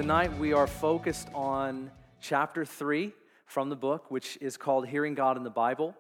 tonight we are focused on chapter 3 from the book, which is called Hearing God in the Bible.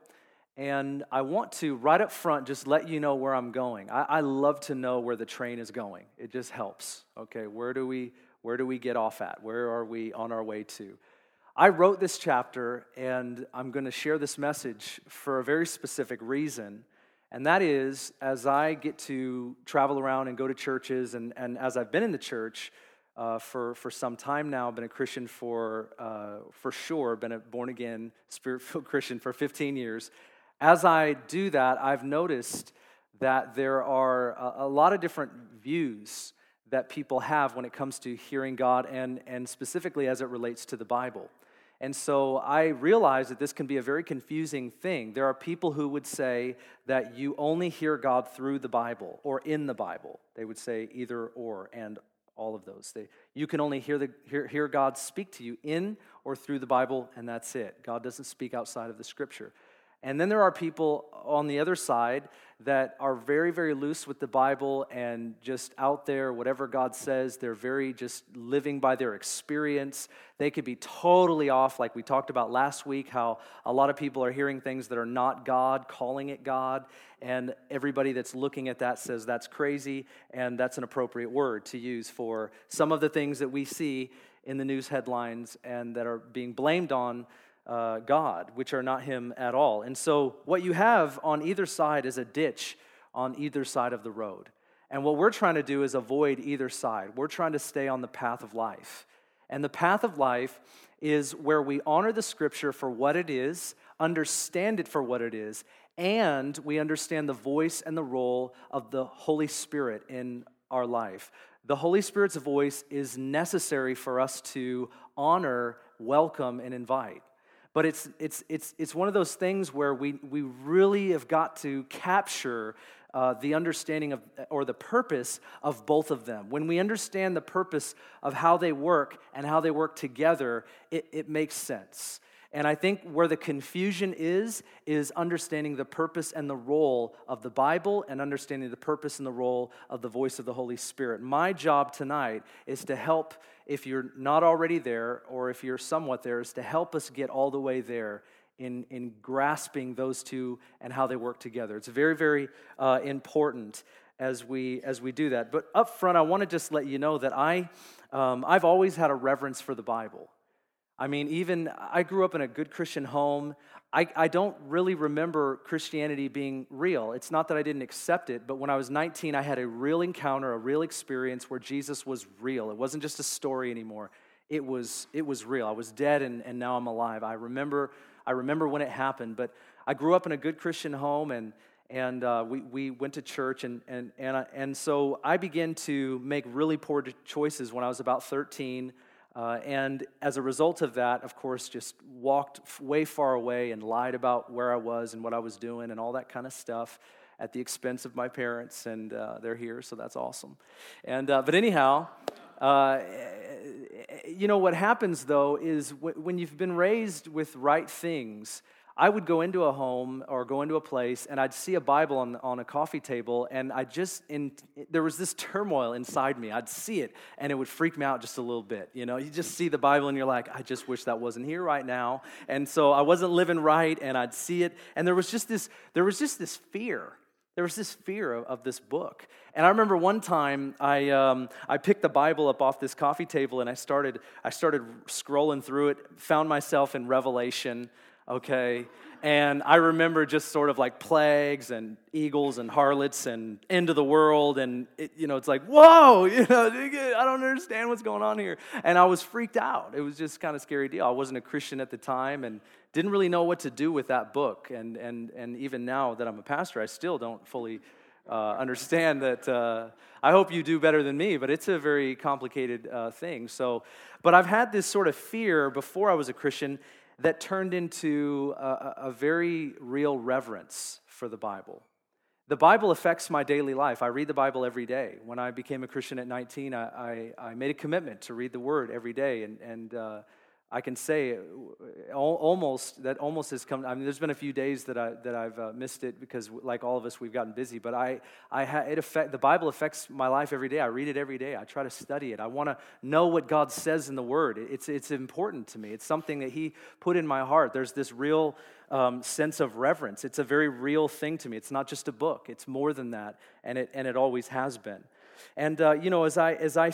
And I want to, right up front, just let you know where I'm going. I love to know where the train is going. It just helps. Okay, where do we get off at? Where are we on our way to? I wrote this chapter, and I'm going to share this message for a very specific reason. And that is, as I get to travel around and go to churches, and as I've been in the church for some time now, been a Christian for sure, been a born-again, Spirit-filled Christian for 15 years. As I do that, I've noticed that there are a lot of different views that people have when it comes to hearing God, and specifically as it relates to the Bible. And so I realize that this can be a very confusing thing. There are people who would say that you only hear God through the Bible or in the Bible. They would say either or and all of those. You can only hear God speak to you in or through the Bible, and that's it. God doesn't speak outside of the Scripture. And then there are people on the other side that are very, very loose with the Bible and just out there, whatever God says, they're very just living by their experience. They could be totally off, like we talked about last week, how a lot of people are hearing things that are not God, calling it God, and everybody that's looking at that says that's crazy, and that's an appropriate word to use for some of the things that we see in the news headlines and that are being blamed on God, which are not Him at all. And so what you have on either side is a ditch on either side of the road. And what we're trying to do is avoid either side. We're trying to stay on the path of life. And the path of life is where we honor the Scripture for what it is, understand it for what it is, and we understand the voice and the role of the Holy Spirit in our life. The Holy Spirit's voice is necessary for us to honor, welcome, and invite. But it's one of those things where we really have got to capture the understanding of, or the purpose of both of them. When we understand the purpose of how they work and how they work together, it makes sense. And I think where the confusion is understanding the purpose and the role of the Bible and understanding the purpose and the role of the voice of the Holy Spirit. My job tonight is to help, if you're not already there or if you're somewhat there, is to help us get all the way there in grasping those two and how they work together. It's very, very important as we do that. But up front, I want to just let you know that I've always had a reverence for the Bible. I mean, even I grew up in a good Christian home. I don't really remember Christianity being real. It's not that I didn't accept it, but when I was 19, I had a real encounter, a real experience where Jesus was real. It wasn't just a story anymore. It was real. I was dead and now I'm alive. I remember when it happened, but I grew up in a good Christian home and we went to church and so I began to make really poor choices when I was about 13. And as a result of that, of course, just walked way far away and lied about where I was and what I was doing and all that kind of stuff at the expense of my parents, and they're here, so that's awesome. And but anyhow, what happens, though, is when you've been raised with right things, I would go into a home or go into a place and I'd see a Bible on a coffee table and there was this turmoil inside me. I'd see it and it would freak me out just a little bit. You just see the Bible and you're like, I just wish that wasn't here right now. And so I wasn't living right and I'd see it and there was just this fear. There was this fear of this book. And I remember one time I picked the Bible up off this coffee table and I started scrolling through it, found myself in Revelation. Okay, and I remember just sort of like plagues and eagles and harlots and end of the world, and it's like, whoa, I don't understand what's going on here, and I was freaked out. It was just kind of a scary deal. I wasn't a Christian at the time and didn't really know what to do with that book, and even now that I'm a pastor, I still don't fully understand that. I hope you do better than me, but it's a very complicated thing. So, but I've had this sort of fear before I was a Christian that turned into a very real reverence for the Bible. The Bible affects my daily life. I read the Bible every day. When I became a Christian at 19, I made a commitment to read the Word every day, and I can say almost has come. I mean, there's been a few days that I've missed it because, like all of us, we've gotten busy. But the Bible affects my life every day. I read it every day. I try to study it. I want to know what God says in the Word. It's important to me. It's something that He put in my heart. There's this real sense of reverence. It's a very real thing to me. It's not just a book. It's more than that, and it always has been. And as I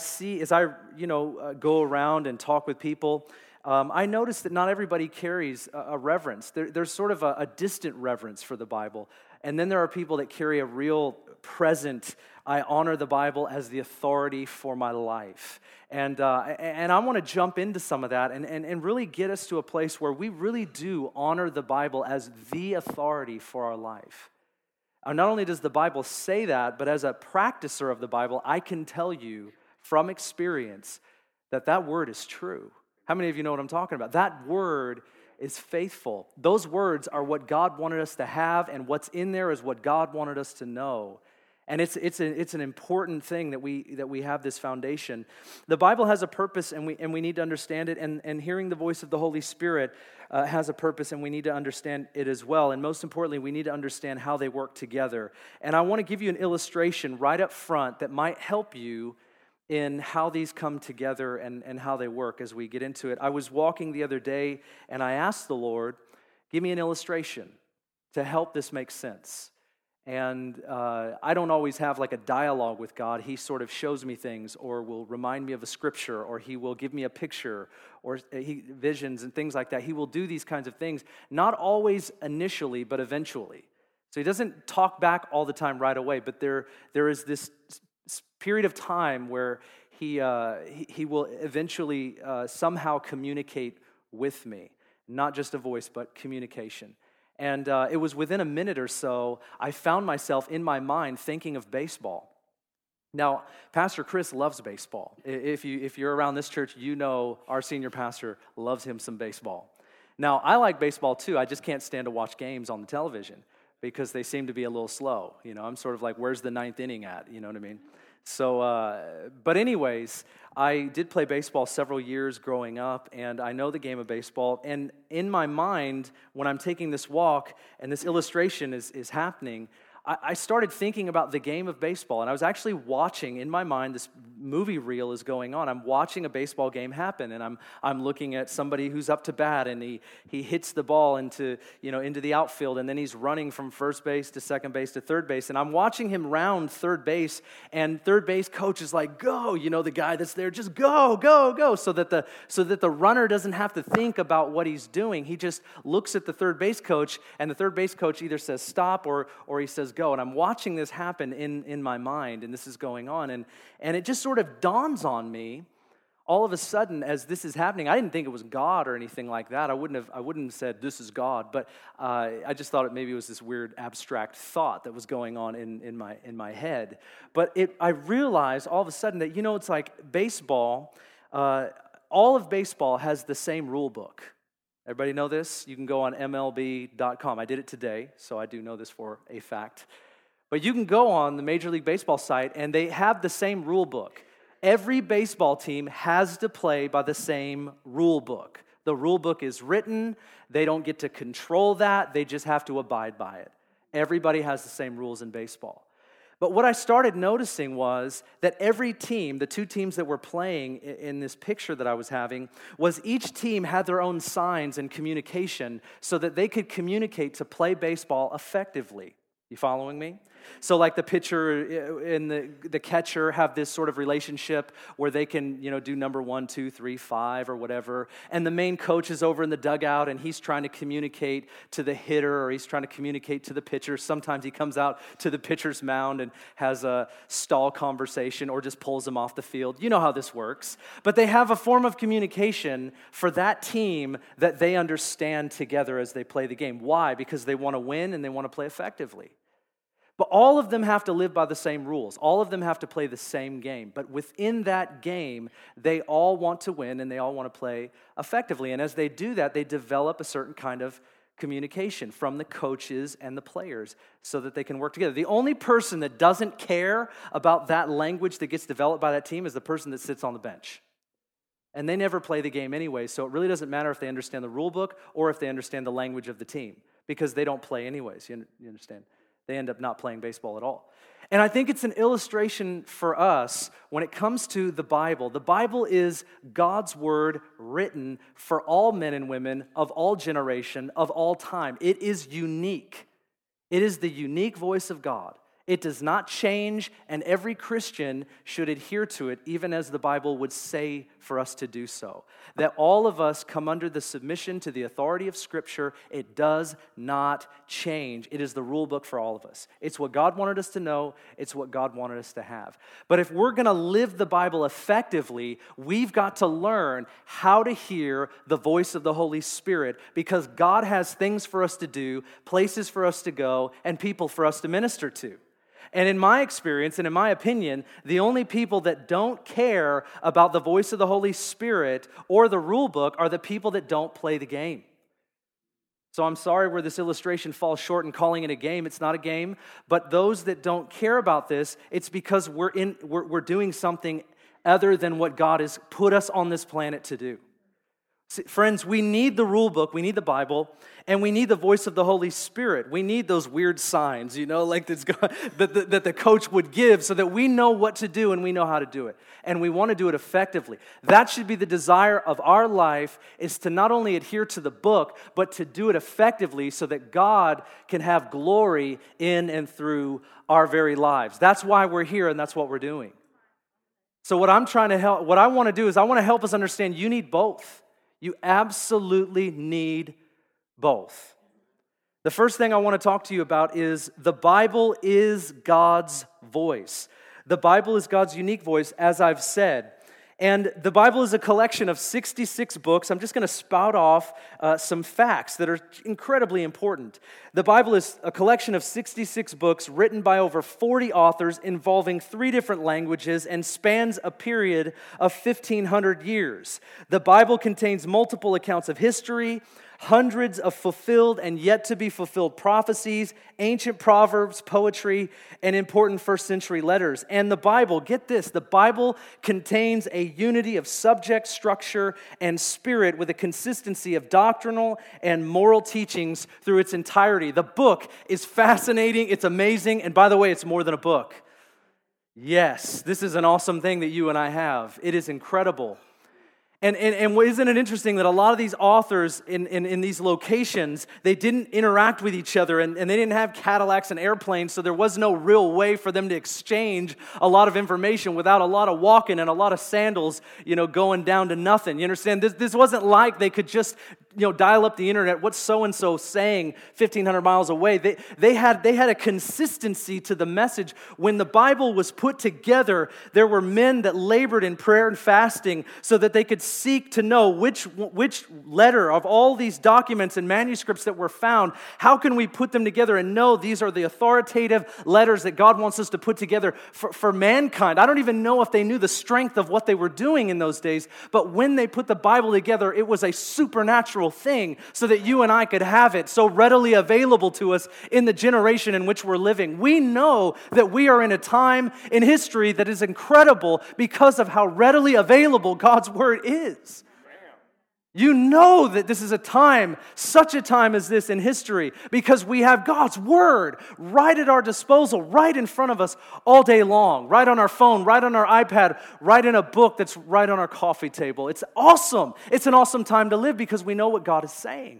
go around and talk with people. I notice that not everybody carries a reverence. There's sort of a distant reverence for the Bible. And then there are people that carry a real present, I honor the Bible as the authority for my life. And I want to jump into some of that and really get us to a place where we really do honor the Bible as the authority for our life. Not only does the Bible say that, but as a practicer of the Bible, I can tell you from experience that word is true. How many of you know what I'm talking about? That word is faithful. Those words are what God wanted us to have, and what's in there is what God wanted us to know. And it's an important thing that we have this foundation. The Bible has a purpose, and we need to understand it. And hearing the voice of the Holy Spirit has a purpose, and we need to understand it as well. And most importantly, we need to understand how they work together. And I want to give you an illustration right up front that might help you in how these come together and how they work as we get into it. I was walking the other day, and I asked the Lord, give me an illustration to help this make sense. And I don't always have like a dialogue with God. He sort of shows me things, or will remind me of a scripture, or He will give me a picture, or visions and things like that. He will do these kinds of things, not always initially, but eventually. So He doesn't talk back all the time right away, but there is this period of time where he will eventually somehow communicate with me. Not just a voice, but communication. And it was within a minute or so, I found myself in my mind thinking of baseball. Now, Pastor Chris loves baseball. If you're around this church, you know our senior pastor loves him some baseball. Now, I like baseball too. I just can't stand to watch games on the television because they seem to be a little slow. You know, I'm sort of like, where's the ninth inning at? You know what I mean? So, but anyways, I did play baseball several years growing up, and I know the game of baseball. And in my mind, when I'm taking this walk and this illustration is happening, I started thinking about the game of baseball, and I was actually watching, in my mind, this movie reel is going on. I'm watching a baseball game happen, and I'm looking at somebody who's up to bat, and he hits the ball into the outfield, and then he's running from first base to second base to third base, and I'm watching him round third base, and third base coach is like, go, the guy that's there, just go, go, go, so that the runner doesn't have to think about what he's doing. He just looks at the third base coach, and the third base coach either says stop or he says go. And I'm watching this happen in my mind, and this is going on, and it just sort of dawns on me all of a sudden as this is happening. I didn't think it was God or anything like that. I wouldn't have said this is God, but I just thought maybe it was this weird abstract thought that was going on in my head. But I realized all of a sudden that it's like baseball. All of baseball has the same rule book. Everybody know this? You can go on MLB.com. I did it today, so I do know this for a fact. But you can go on the Major League Baseball site, and they have the same rule book. Every baseball team has to play by the same rule book. The rule book is written. They don't get to control that. They just have to abide by it. Everybody has the same rules in baseball. But what I started noticing was that every team, the two teams that were playing in this picture that I was having, was each team had their own signs and communication so that they could communicate to play baseball effectively. You following me? So like the pitcher and the catcher have this sort of relationship where they can, do number 1, 2, 3, 5 or whatever. And the main coach is over in the dugout and he's trying to communicate to the hitter or he's trying to communicate to the pitcher. Sometimes he comes out to the pitcher's mound and has a stall conversation or just pulls him off the field. You know how this works. But they have a form of communication for that team that they understand together as they play the game. Why? Because they want to win and they want to play effectively. But all of them have to live by the same rules. All of them have to play the same game. But within that game, they all want to win and they all want to play effectively. And as they do that, they develop a certain kind of communication from the coaches and the players so that they can work together. The only person that doesn't care about that language that gets developed by that team is the person that sits on the bench. And they never play the game anyway, so it really doesn't matter if they understand the rule book or if they understand the language of the team, because they don't play anyways, you understand? They end up not playing baseball at all. And I think it's an illustration for us when it comes to the Bible. The Bible is God's word written for all men and women of all generation, of all time. It is unique. It is the unique voice of God. It does not change, and every Christian should adhere to it, even as the Bible would say for us to do so. That all of us come under the submission to the authority of Scripture. It does not change. It is the rule book for all of us. It's what God wanted us to know. It's what God wanted us to have. But if we're going to live the Bible effectively, we've got to learn how to hear the voice of the Holy Spirit, because God has things for us to do, places for us to go, and people for us to minister to. And in my experience and in my opinion, the only people that don't care about the voice of the Holy Spirit or the rule book are the people that don't play the game. So I'm sorry where this illustration falls short in calling it a game. It's not a game. But those that don't care about this, it's because we're doing something other than what God has put us on this planet to do. See, friends, we need the rule book, we need the Bible, and we need the voice of the Holy Spirit. We need those weird signs, like that the coach would give so that we know what to do and we know how to do it. And we want to do it effectively. That should be the desire of our life, is to not only adhere to the book, but to do it effectively so that God can have glory in and through our very lives. That's why we're here and that's what we're doing. So what I want to do is I want to help us understand you need both. You absolutely need both. The first thing I want to talk to you about is the Bible is God's voice. The Bible is God's unique voice, as I've said. And the Bible is a collection of 66 books. I'm just going to spout off some facts that are incredibly important. The Bible is a collection of 66 books written by over 40 authors involving 3 different languages and spans a period of 1,500 years. The Bible contains multiple accounts of history, hundreds of fulfilled and yet to be fulfilled prophecies, ancient proverbs, poetry, and important first century letters. And the Bible, get this, the Bible contains a unity of subject, structure, and spirit with a consistency of doctrinal and moral teachings through its entirety. The book is fascinating, it's amazing, and by the way, it's more than a book. Yes, this is an awesome thing that you and I have. It is incredible. And isn't it interesting that a lot of these authors in these locations, they didn't interact with each other, and they didn't have Cadillacs and airplanes, so there was no real way for them to exchange a lot of information without a lot of walking and a lot of sandals, going down to nothing. You understand? This wasn't like they could just dial up the internet. What's so-and-so saying 1,500 miles away? They had a consistency to the message. When the Bible was put together, there were men that labored in prayer and fasting so that they could seek to know which letter of all these documents and manuscripts that were found, how can we put them together and know these are the authoritative letters that God wants us to put together for mankind. I don't even know if they knew the strength of what they were doing in those days, but when they put the Bible together, it was a supernatural thing so that you and I could have it so readily available to us in the generation in which we're living. We know that we are in a time in history that is incredible because of how readily available God's Word is. You know that this is a time, such a time as this in history, because we have God's Word right at our disposal, right in front of us all day long, right on our phone, right on our iPad, right in a book that's right on our coffee table. It's awesome. It's an awesome time to live because we know what God is saying.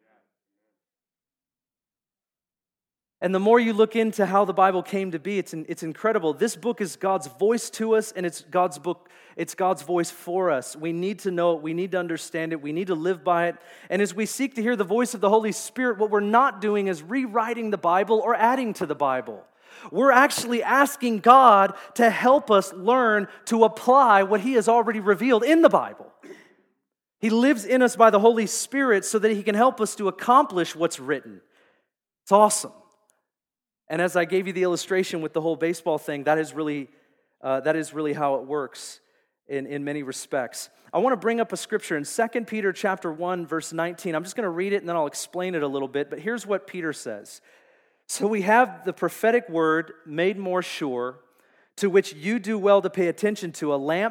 And the more you look into how the Bible came to be, it's incredible. This book is God's voice to us, and it's God's book. It's God's voice for us. We need to know it. We need to understand it. We need to live by it. And as we seek to hear the voice of the Holy Spirit, what we're not doing is rewriting the Bible or adding to the Bible. We're actually asking God to help us learn to apply what He has already revealed in the Bible. He lives in us by the Holy Spirit so that He can help us to accomplish what's written. It's awesome. And as I gave you the illustration with the whole baseball thing, that is really how it works in many respects. I want to bring up a scripture in 2 Peter chapter 1, verse 19. I'm just going to read it and then I'll explain it a little bit. But here's what Peter says. So we have the prophetic word made more sure, to which you do well to pay attention to, a lamp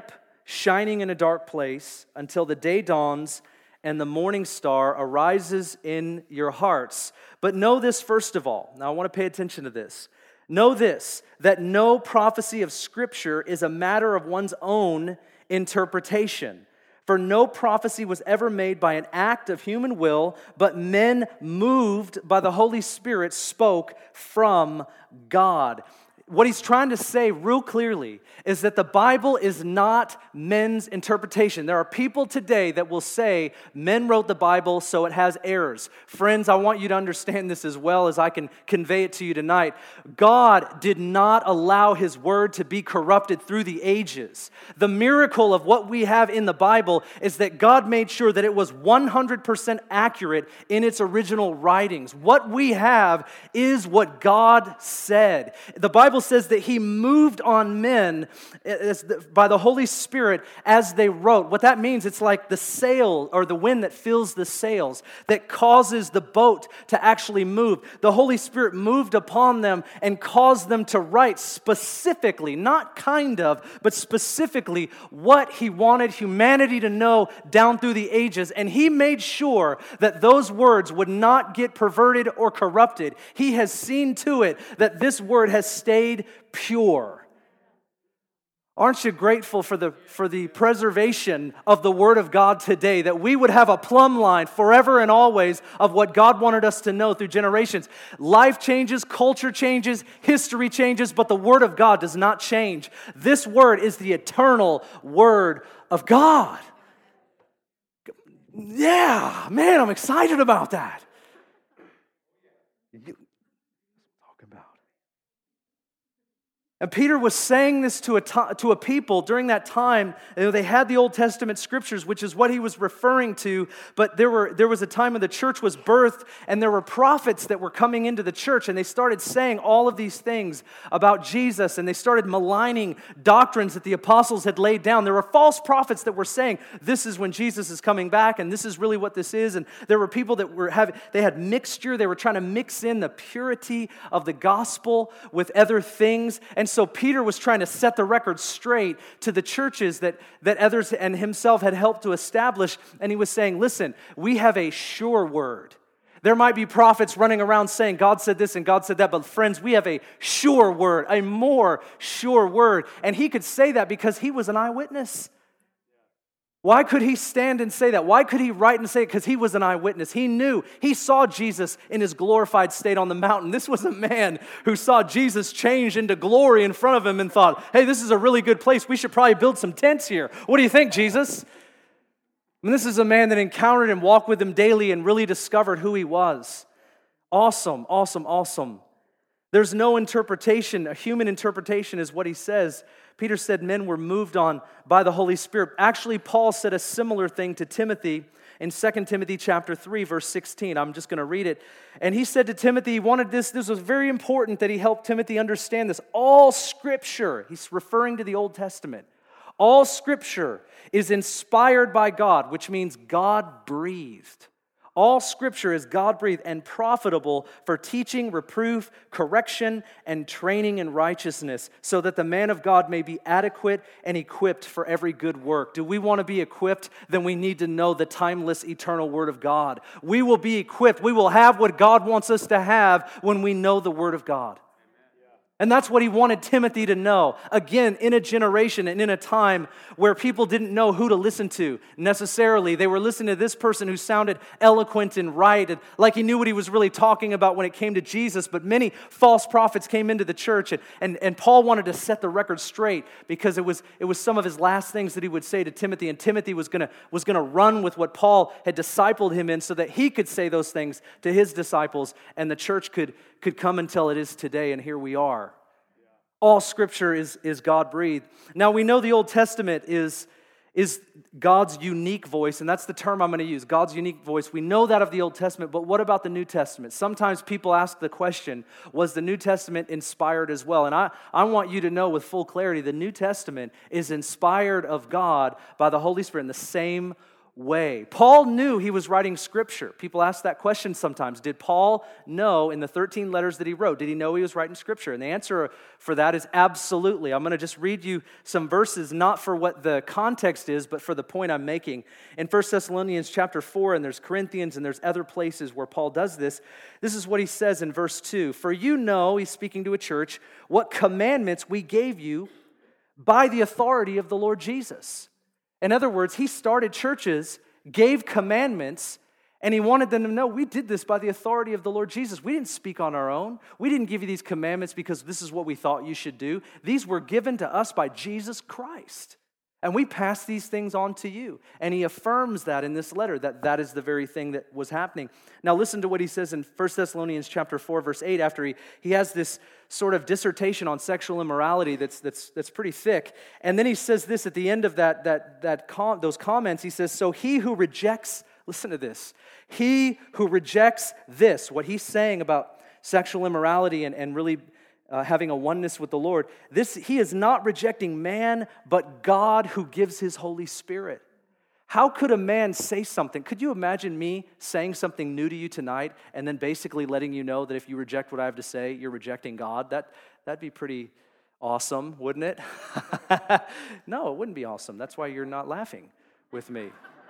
shining in a dark place until the day dawns and the morning star arises in your hearts. But know this first of all. Now I want to pay attention to this. Know this, that no prophecy of Scripture is a matter of one's own interpretation. For no prophecy was ever made by an act of human will, but men moved by the Holy Spirit spoke from God. What he's trying to say real clearly is that the Bible is not men's interpretation. There are people today that will say, men wrote the Bible, so it has errors. Friends, I want you to understand this as well as I can convey it to you tonight. God did not allow His Word to be corrupted through the ages. The miracle of what we have in the Bible is that God made sure that it was 100% accurate in its original writings. What we have is what God said. The Bible says that He moved on men by the Holy Spirit as they wrote. What that means, it's like the sail or the wind that fills the sails that causes the boat to actually move. The Holy Spirit moved upon them and caused them to write specifically, not kind of, but specifically what He wanted humanity to know down through the ages. And He made sure that those words would not get perverted or corrupted. He has seen to it that this word has stayed pure. Aren't you grateful for the preservation of the Word of God today, that we would have a plumb line forever and always of what God wanted us to know through generations? Life changes, culture changes, history changes, but the Word of God does not change. This Word is the eternal Word of God. Yeah, man, I'm excited about that. And Peter was saying this to a people during that time. They had the Old Testament scriptures, which is what he was referring to. But there was a time when the church was birthed, and there were prophets that were coming into the church, and they started saying all of these things about Jesus, and they started maligning doctrines that the apostles had laid down. There were false prophets that were saying, this is when Jesus is coming back, and this is really what this is. And there were people that they had mixture. They were trying to mix in the purity of the gospel with other things. And so Peter was trying to set the record straight to the churches that others and himself had helped to establish. And he was saying, listen, we have a sure word. There might be prophets running around saying, God said this and God said that, but friends, we have a sure word, a more sure word. And he could say that because he was an eyewitness. Why could he stand and say that? Why could he write and say it? Because he was an eyewitness. He knew. He saw Jesus in His glorified state on the mountain. This was a man who saw Jesus change into glory in front of him and thought, hey, this is a really good place. We should probably build some tents here. What do you think, Jesus? And this is a man that encountered and walked with Him daily and really discovered who He was. Awesome, awesome, awesome. There's no interpretation. A human interpretation is what he says. Peter said men were moved on by the Holy Spirit. Actually, Paul said a similar thing to Timothy in 2 Timothy chapter 3, verse 16. I'm just going to read it. And he said to Timothy, he wanted this was very important that he helped Timothy understand this. All Scripture, he's referring to the Old Testament, all Scripture is inspired by God, which means God-breathed. All Scripture is God-breathed and profitable for teaching, reproof, correction, and training in righteousness, so that the man of God may be adequate and equipped for every good work. Do we want to be equipped? Then we need to know the timeless, eternal Word of God. We will be equipped. We will have what God wants us to have when we know the Word of God. And that's what he wanted Timothy to know. Again, in a generation and in a time where people didn't know who to listen to necessarily. They were listening to this person who sounded eloquent and right, and like he knew what he was really talking about when it came to Jesus. But many false prophets came into the church, and Paul wanted to set the record straight because it was some of his last things that he would say to Timothy. And Timothy was gonna run with what Paul had discipled him in so that he could say those things to his disciples, and the church could come until it is today, and here we are. All Scripture is God-breathed. Now, we know the Old Testament is God's unique voice, and that's the term I'm going to use, God's unique voice. We know that of the Old Testament, but what about the New Testament? Sometimes people ask the question, was the New Testament inspired as well? And I want you to know with full clarity, the New Testament is inspired of God by the Holy Spirit in the same way. Paul knew he was writing Scripture. People ask that question sometimes. Did Paul know in the 13 letters that he wrote, did he know he was writing Scripture? And the answer for that is absolutely. I'm going to just read you some verses, not for what the context is, but for the point I'm making. In 1 Thessalonians chapter 4, and there's Corinthians, and there's other places where Paul does this. This is what he says in verse 2. For you know, he's speaking to a church, what commandments we gave you by the authority of the Lord Jesus. In other words, he started churches, gave commandments, and he wanted them to know we did this by the authority of the Lord Jesus. We didn't speak on our own. We didn't give you these commandments because this is what we thought you should do. These were given to us by Jesus Christ. And we pass these things on to you. And he affirms that in this letter, that that is the very thing that was happening. Now listen to what he says in 1 Thessalonians chapter 4, verse 8, after he has this sort of dissertation on sexual immorality that's pretty thick. And then he says this at the end of those comments. He says, so he who rejects, listen to this, he who rejects this, what he's saying about sexual immorality and really having a oneness with the Lord, he is not rejecting man, but God who gives his Holy Spirit. How could a man say something? Could you imagine me saying something new to you tonight and then basically letting you know that if you reject what I have to say, you're rejecting God? That'd be pretty awesome, wouldn't it? No, it wouldn't be awesome. That's why you're not laughing with me.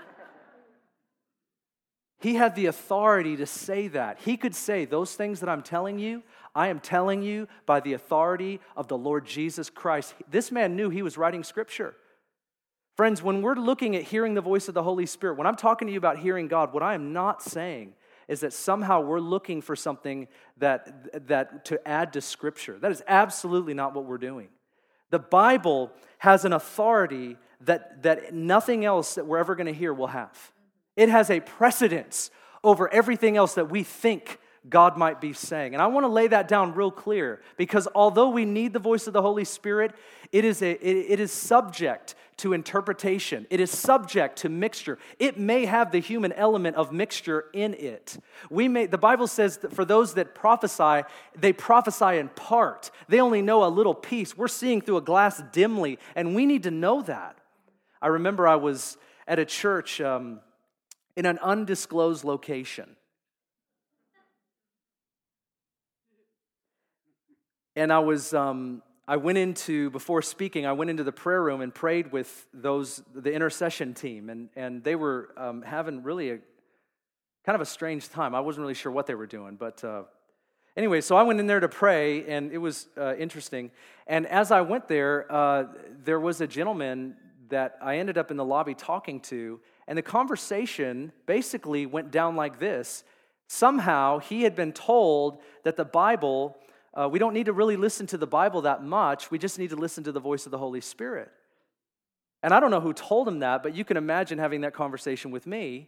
He had the authority to say that. He could say, those things that I'm telling you, I am telling you by the authority of the Lord Jesus Christ. This man knew he was writing Scripture. Friends, when we're looking at hearing the voice of the Holy Spirit, when I'm talking to you about hearing God, what I am not saying is that somehow we're looking for something that to add to Scripture. That is absolutely not what we're doing. The Bible has an authority that nothing else that we're ever going to hear will have. It has a precedence over everything else that we think God might be saying. And I want to lay that down real clear, because although we need the voice of the Holy Spirit, it is subject to interpretation. It is subject to mixture. It may have the human element of mixture in it. The Bible says that for those that prophesy, they prophesy in part. They only know a little piece. We're seeing through a glass dimly, and we need to know that. I remember I was at a church in an undisclosed location. And before speaking, I went into the prayer room and prayed with the intercession team. And they were having really kind of a strange time. I wasn't really sure what they were doing. But anyway, so I went in there to pray, and it was interesting. And as I went there, there was a gentleman that I ended up in the lobby talking to. And the conversation basically went down like this. Somehow he had been told that the Bible, we don't need to really listen to the Bible that much. We just need to listen to the voice of the Holy Spirit. And I don't know who told him that, but you can imagine having that conversation with me.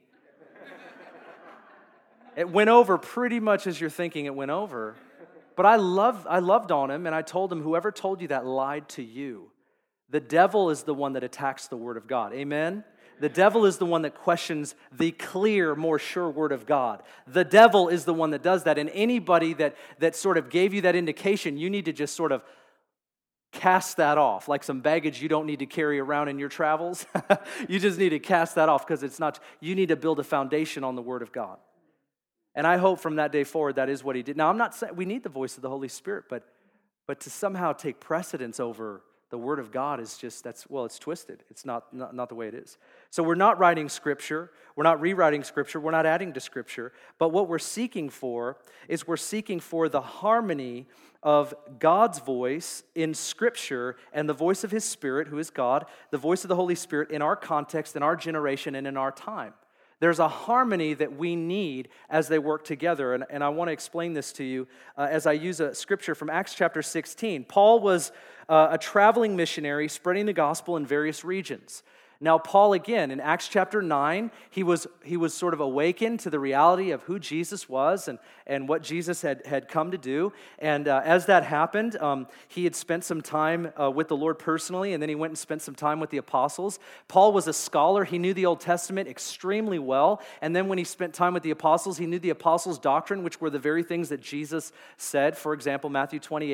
It went over pretty much as you're thinking it went over. But I loved on him, and I told him, whoever told you that lied to you. The devil is the one that attacks the Word of God. Amen? The devil is the one that questions the clear, more sure Word of God. The devil is the one that does that. And anybody that sort of gave you that indication, you need to just sort of cast that off, like some baggage you don't need to carry around in your travels. You just need to cast that off, because it's not, you need to build a foundation on the Word of God. And I hope from that day forward that is what he did. Now, I'm not saying we need the voice of the Holy Spirit, but to somehow take precedence over the Word of God is just, it's twisted. It's not the way it is. So we're not writing Scripture. We're not rewriting Scripture. We're not adding to Scripture. But what we're seeking for is we're seeking for the harmony of God's voice in Scripture and the voice of His Spirit, who is God, the voice of the Holy Spirit in our context, in our generation, and in our time. There's a harmony that we need as they work together. And I want to explain this to you as I use a scripture from Acts chapter 16. Paul was a traveling missionary spreading the gospel in various regions. Now, Paul, again, in Acts chapter 9, he was sort of awakened to the reality of who Jesus was and what Jesus had come to do. And as that happened, he had spent some time with the Lord personally, and then he went and spent some time with the apostles. Paul was a scholar. He knew the Old Testament extremely well. And then when he spent time with the apostles, he knew the apostles' doctrine, which were the very things that Jesus said. For example, Matthew 28,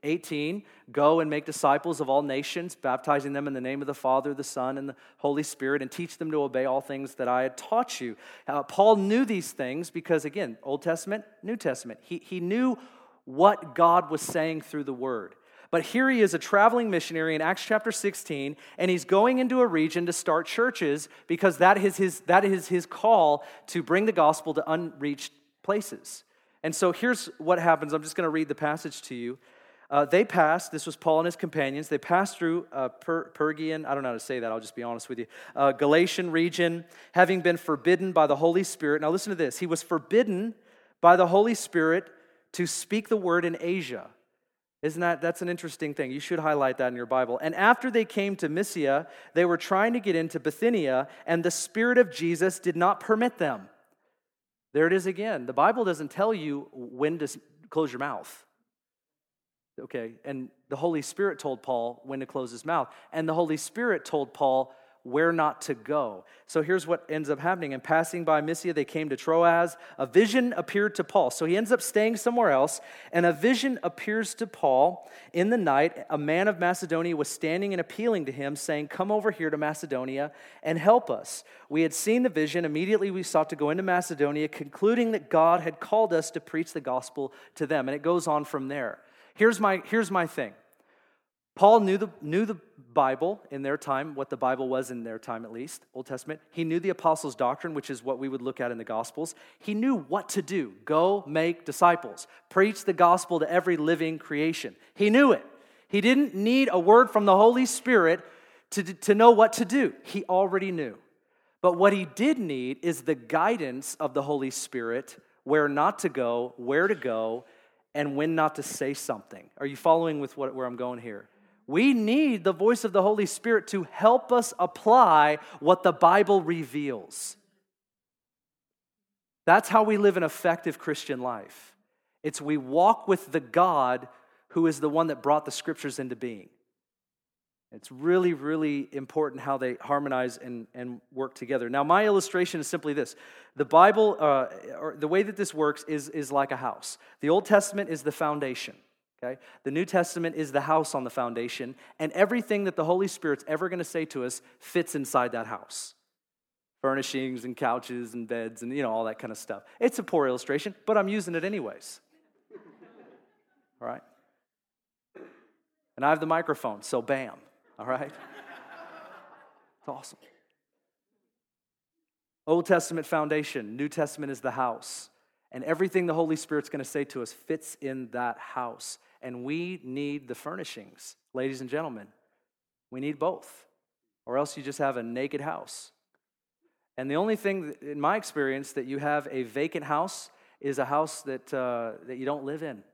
18, go and make disciples of all nations, baptizing them in the name of the Father, the Son, and the Holy Spirit, and teach them to obey all things that I had taught you. Paul knew these things because, again, Old Testament, New Testament. He knew what God was saying through the Word. But here he is, a traveling missionary in Acts chapter 16, and he's going into a region to start churches because that is his call to bring the gospel to unreached places. And so here's what happens. I'm just going to read the passage to you. They passed, this was Paul and his companions, they passed through Pergian, I don't know how to say that, I'll just be honest with you, Galatian region, having been forbidden by the Holy Spirit. Now listen to this. He was forbidden by the Holy Spirit to speak the word in Asia. That's an interesting thing. You should highlight that in your Bible. And after they came to Mysia, they were trying to get into Bithynia, and the Spirit of Jesus did not permit them. There it is again. The Bible doesn't tell you when to close your mouth. Okay, and the Holy Spirit told Paul when to close his mouth. And the Holy Spirit told Paul where not to go. So here's what ends up happening. In passing by Mysia, they came to Troas. A vision appeared to Paul. So he ends up staying somewhere else, and a vision appears to Paul in the night. A man of Macedonia was standing and appealing to him, saying, "Come over here to Macedonia and help us." We had seen the vision. Immediately we sought to go into Macedonia, concluding that God had called us to preach the gospel to them. And it goes on from there. Here's my thing. Paul knew the Bible in their time, what the Bible was in their time at least, Old Testament. He knew the apostles' doctrine, which is what we would look at in the Gospels. He knew what to do. Go make disciples. Preach the gospel to every living creation. He knew it. He didn't need a word from the Holy Spirit to know what to do. He already knew. But what he did need is the guidance of the Holy Spirit, where not to go, where to go, and when not to say something. Are you following with where I'm going here? We need the voice of the Holy Spirit to help us apply what the Bible reveals. That's how we live an effective Christian life. It's we walk with the God who is the one that brought the Scriptures into being. It's really, really important how they harmonize and work together. Now, my illustration is simply this. The Bible, or the way that this works is like a house. The Old Testament is the foundation. Okay? The New Testament is the house on the foundation, and everything that the Holy Spirit's ever going to say to us fits inside that house. Furnishings and couches and beds and all that kind of stuff. It's a poor illustration, but I'm using it anyways. All right? And I have the microphone, so bam. All right? It's awesome. Old Testament foundation, New Testament is the house. And everything the Holy Spirit's going to say to us fits in that house. And we need the furnishings, ladies and gentlemen. We need both. Or else you just have a naked house. And the only thing, in my experience, that you have a vacant house is a house that you don't live in.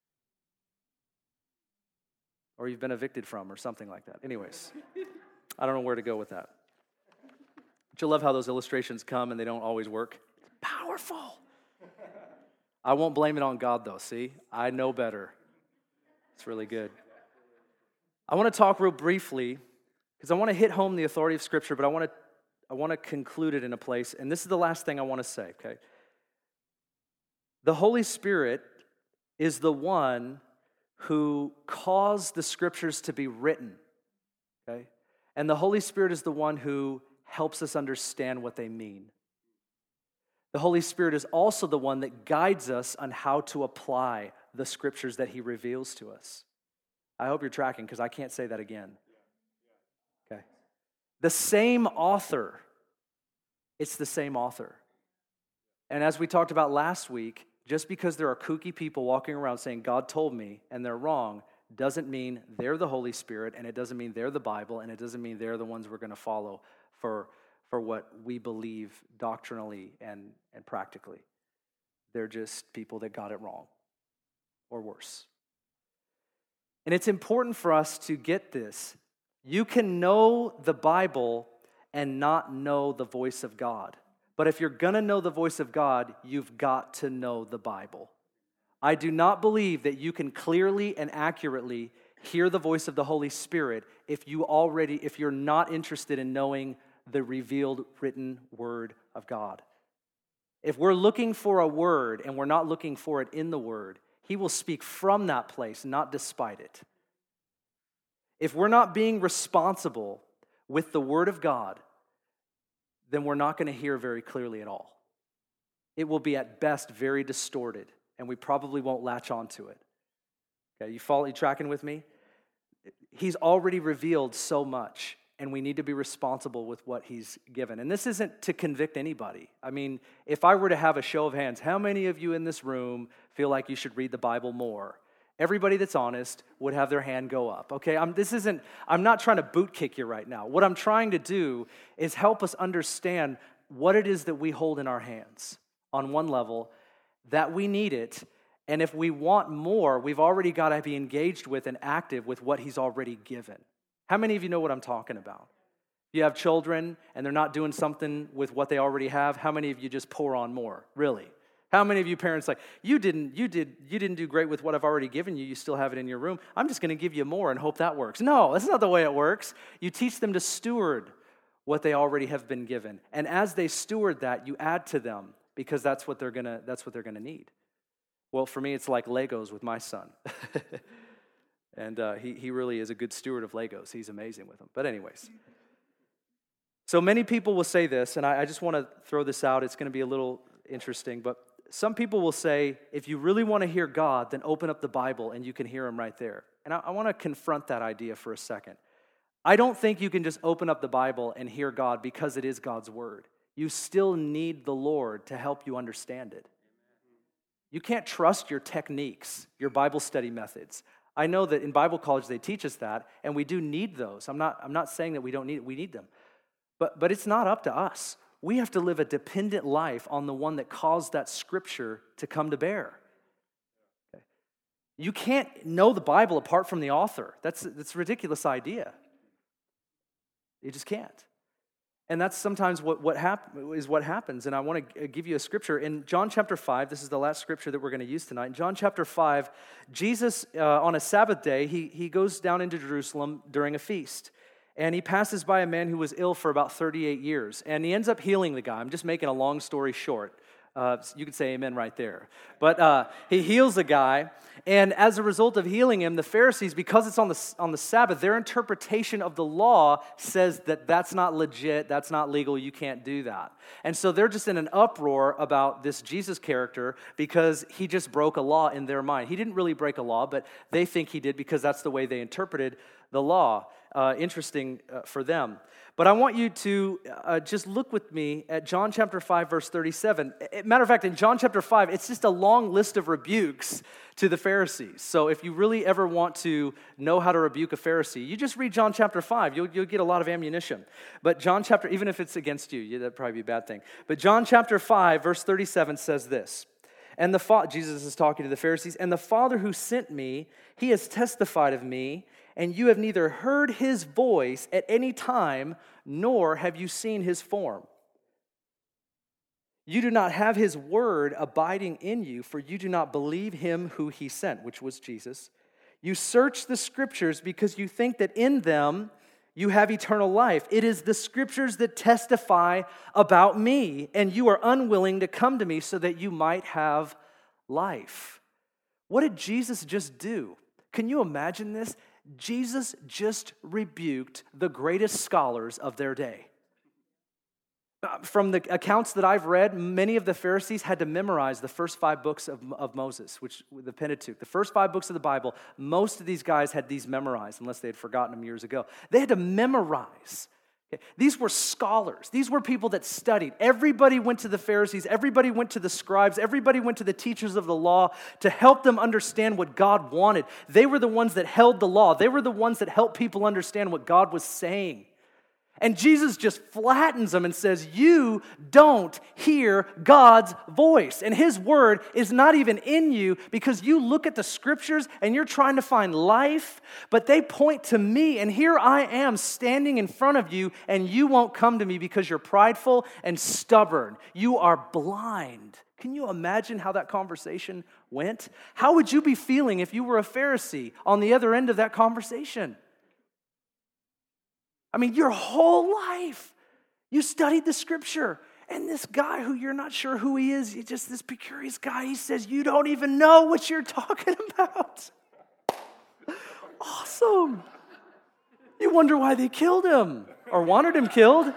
Or you've been evicted from, or something like that. Anyways, I don't know where to go with that. But you love how those illustrations come and they don't always work. It's powerful. I won't blame it on God, though, see? I know better. It's really good. I want to talk real briefly, because I want to hit home the authority of Scripture, but I want to conclude it in a place, and this is the last thing I want to say, okay? The Holy Spirit is the one who caused the Scriptures to be written, okay? And the Holy Spirit is the one who helps us understand what they mean. The Holy Spirit is also the one that guides us on how to apply the Scriptures that He reveals to us. I hope you're tracking, because I can't say that again. Okay. The same author. It's the same author. And as we talked about last week, just because there are kooky people walking around saying, God told me, and they're wrong, doesn't mean they're the Holy Spirit, and it doesn't mean they're the Bible, and it doesn't mean they're the ones we're going to follow for what we believe doctrinally and practically. They're just people that got it wrong, or worse. And it's important for us to get this. You can know the Bible and not know the voice of God. But if you're going to know the voice of God, you've got to know the Bible. I do not believe that you can clearly and accurately hear the voice of the Holy Spirit if you're not interested in knowing the revealed written word of God. If we're looking for a word and we're not looking for it in the word, He will speak from that place, not despite it. If we're not being responsible with the Word of God, then we're not going to hear very clearly at all. It will be at best very distorted, and we probably won't latch onto it. Okay, you tracking with me? He's already revealed so much, and we need to be responsible with what he's given. And this isn't to convict anybody. I mean, if I were to have a show of hands, how many of you in this room feel like you should read the Bible more? Everybody that's honest would have their hand go up, okay? I'm not trying to boot kick you right now. What I'm trying to do is help us understand what it is that we hold in our hands on one level, that we need it, and if we want more, we've already got to be engaged with and active with what he's already given. How many of you know what I'm talking about? If you have children and they're not doing something with what they already have, how many of you just pour on more? Really? How many of you parents like, you didn't do great with what I've already given you, you still have it in your room, I'm just going to give you more and hope that works. No, that's not the way it works. You teach them to steward what they already have been given. And as they steward that, you add to them because that's what they're going to need. Well, for me, it's like Legos with my son. And he really is a good steward of Legos. He's amazing with them. But anyways. So many people will say this, and I just want to throw this out. It's going to be a little interesting. But some people will say, if you really want to hear God, then open up the Bible and you can hear him right there. And I want to confront that idea for a second. I don't think you can just open up the Bible and hear God because it is God's word. You still need the Lord to help you understand it. You can't trust your techniques, your Bible study methods. I know that in Bible college they teach us that, and we do need those. I'm not saying that we don't need it. We need them. But it's not up to us. We have to live a dependent life on the one that caused that scripture to come to bear. Okay. You can't know the Bible apart from the author. That's a ridiculous idea. You just can't. And that's sometimes what happens. And I want to give you a scripture. In John chapter 5, this is the last scripture that we're going to use tonight. In John chapter 5, Jesus, on a Sabbath day, he goes down into Jerusalem during a feast. And he passes by a man who was ill for about 38 years. And he ends up healing the guy. I'm just making a long story short. You could say amen right there. But he heals the guy. And as a result of healing him, the Pharisees, because it's on the Sabbath, their interpretation of the law says that that's not legit, that's not legal, you can't do that. And so they're just in an uproar about this Jesus character because he just broke a law in their mind. He didn't really break a law, but they think he did because that's the way they interpreted the law. Interesting for them. But I want you to just look with me at John chapter 5, verse 37. Matter of fact, in John chapter 5, it's just a long list of rebukes to the Pharisees. So if you really ever want to know how to rebuke a Pharisee, you just read John chapter 5. You'll get a lot of ammunition. But John chapter, even if it's against you, that'd probably be a bad thing. But John chapter 5, verse 37 says this. And Jesus is talking to the Pharisees, and the Father who sent me, he has testified of me, and you have neither heard his voice at any time, nor have you seen his form. You do not have his word abiding in you, for you do not believe him who he sent, which was Jesus. You search the scriptures because you think that in them you have eternal life. It is the scriptures that testify about me, and you are unwilling to come to me so that you might have life. What did Jesus just do? Can you imagine this? Jesus just rebuked the greatest scholars of their day. From the accounts that I've read, many of the Pharisees had to memorize the first 5 books of Moses, which the Pentateuch. The first 5 books of the Bible, most of these guys had these memorized, unless they had forgotten them years ago. They had to memorize. Okay. These were scholars. These were people that studied. Everybody went to the Pharisees. Everybody went to the scribes. Everybody went to the teachers of the law to help them understand what God wanted. They were the ones that held the law. They were the ones that helped people understand what God was saying. And Jesus just flattens them and says, you don't hear God's voice. And his word is not even in you because you look at the scriptures and you're trying to find life, but they point to me. And here I am standing in front of you, and you won't come to me because you're prideful and stubborn. You are blind. Can you imagine how that conversation went? How would you be feeling if you were a Pharisee on the other end of that conversation? I mean, your whole life, you studied the scripture, And this guy who you're not sure who he is, he's just this curious guy, he says, you don't even know what you're talking about. Awesome. You wonder why they killed him or wanted him killed.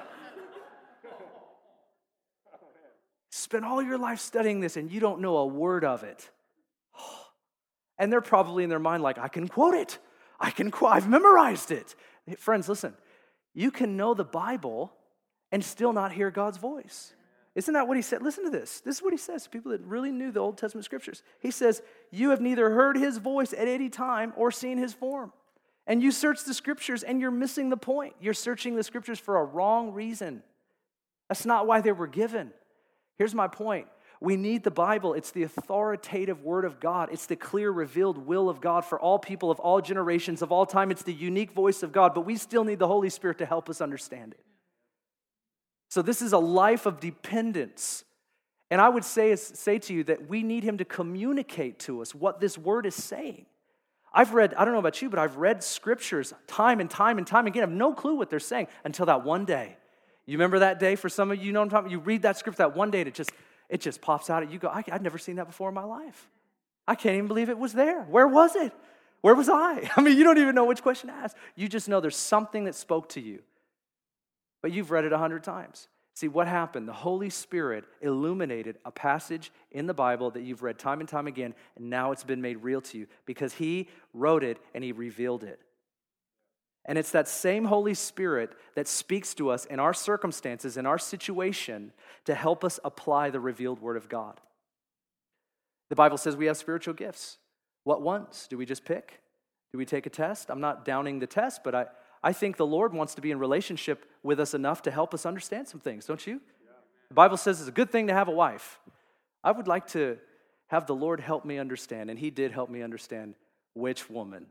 Spend all your life studying this and you don't know a word of it. And they're probably in their mind like, I can quote it. I've memorized it. Hey, friends, listen. You can know the Bible and still not hear God's voice. Isn't that what he said? Listen to this. This is what he says to people that really knew the Old Testament scriptures. He says, you have neither heard his voice at any time or seen his form. And you search the scriptures and you're missing the point. You're searching the scriptures for a wrong reason. That's not why they were given. Here's my point. We need the Bible. It's the authoritative word of God. It's the clear, revealed will of God for all people of all generations, of all time. It's the unique voice of God, but we still need the Holy Spirit to help us understand it. So this is a life of dependence. And I would say to you that we need him to communicate to us what this word is saying. I don't know about you, but I've read scriptures time and time and time again. I have no clue what they're saying until that one day. You remember that day? For some of you, know what I'm talking about? You read that script that one day and it just pops out at you. I'd never seen that before in my life. I can't even believe it was there. Where was it? Where was I? I mean, you don't even know which question to ask. You just know there's something that spoke to you. But you've read it 100 times. See, what happened? The Holy Spirit illuminated a passage in the Bible that you've read time and time again, and now it's been made real to you because he wrote it and he revealed it. And it's that same Holy Spirit that speaks to us in our circumstances, in our situation, to help us apply the revealed Word of God. The Bible says we have spiritual gifts. What ones? Do we just pick? Do we take a test? I'm not downing the test, but I think the Lord wants to be in relationship with us enough to help us understand some things, don't you? Yeah. The Bible says it's a good thing to have a wife. I would like to have the Lord help me understand, and he did help me understand which woman.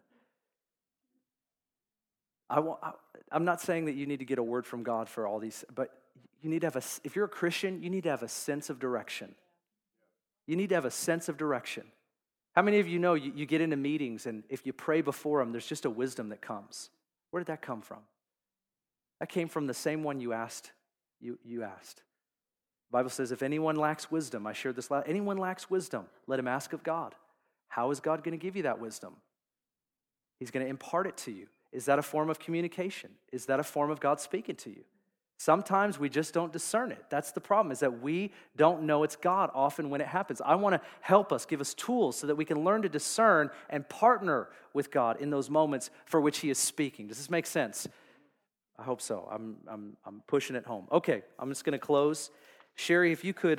I'm not saying that you need to get a word from God for all these, but you need to have if you're a Christian, you need to have a sense of direction. You need to have a sense of direction. How many of you know you get into meetings and if you pray before them, there's just a wisdom that comes? Where did that come from? That came from the same one you asked. You asked. The Bible says, if anyone lacks wisdom, I shared this anyone lacks wisdom, let him ask of God. How is God going to give you that wisdom? He's going to impart it to you. Is that a form of communication? Is that a form of God speaking to you? Sometimes we just don't discern it. That's the problem, is that we don't know it's God often when it happens. I want to help us, give us tools so that we can learn to discern and partner with God in those moments for which he is speaking. Does this make sense? I hope so. I'm pushing it home. Okay, I'm just going to close. Sherry, if you could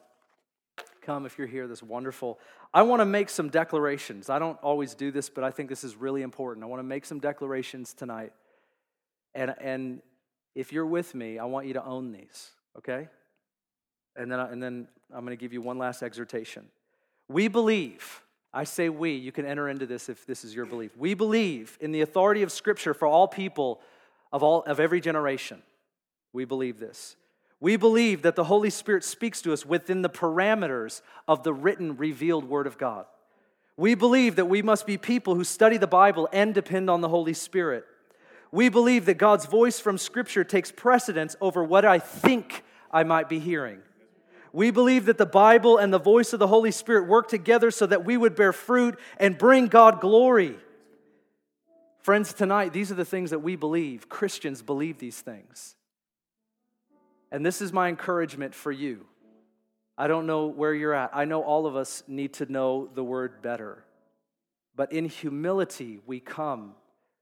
come if you're here, this is wonderful. I want to make some declarations. I don't always do this, but I think this is really important. I want to make some declarations tonight. And if you're with me, I want you to own these, okay? And then I'm going to give you one last exhortation. We believe, I say we, you can enter into this if this is your belief. We believe in the authority of Scripture for all people of every generation. We believe this. We believe that the Holy Spirit speaks to us within the parameters of the written, revealed Word of God. We believe that we must be people who study the Bible and depend on the Holy Spirit. We believe that God's voice from Scripture takes precedence over what I think I might be hearing. We believe that the Bible and the voice of the Holy Spirit work together so that we would bear fruit and bring God glory. Friends, tonight, these are the things that we believe. Christians believe these things. And this is my encouragement for you. I don't know where you're at. I know all of us need to know the Word better. But in humility, we come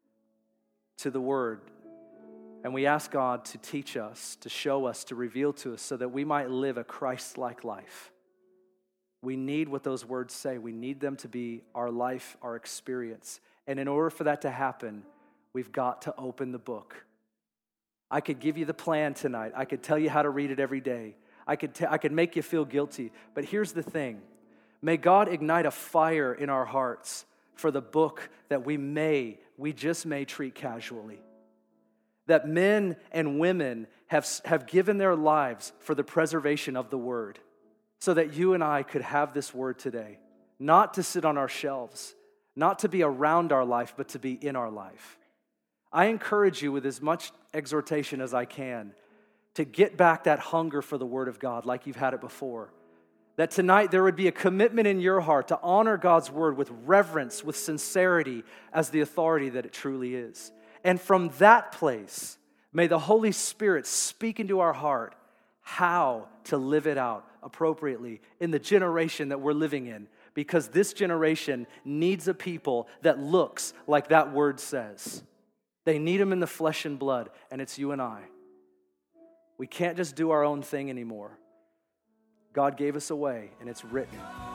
to the Word, and we ask God to teach us, to show us, to reveal to us so that we might live a Christ-like life. We need what those words say. We need them to be our life, our experience. And in order for that to happen, we've got to open the book. I could give you the plan tonight. I could tell you how to read it every day. I could make you feel guilty. But here's the thing. May God ignite a fire in our hearts for the book that we just may treat casually. That men and women have given their lives for the preservation of the Word, so that you and I could have this Word today, not to sit on our shelves, not to be around our life, but to be in our life. I encourage you with as much exhortation as I can to get back that hunger for the Word of God like you've had it before. That tonight there would be a commitment in your heart to honor God's Word with reverence, with sincerity, as the authority that it truly is. And from that place, may the Holy Spirit speak into our heart how to live it out appropriately in the generation that we're living in. Because this generation needs a people that looks like that Word says. They need them in the flesh and blood, and it's you and I. We can't just do our own thing anymore. God gave us a way, and it's written.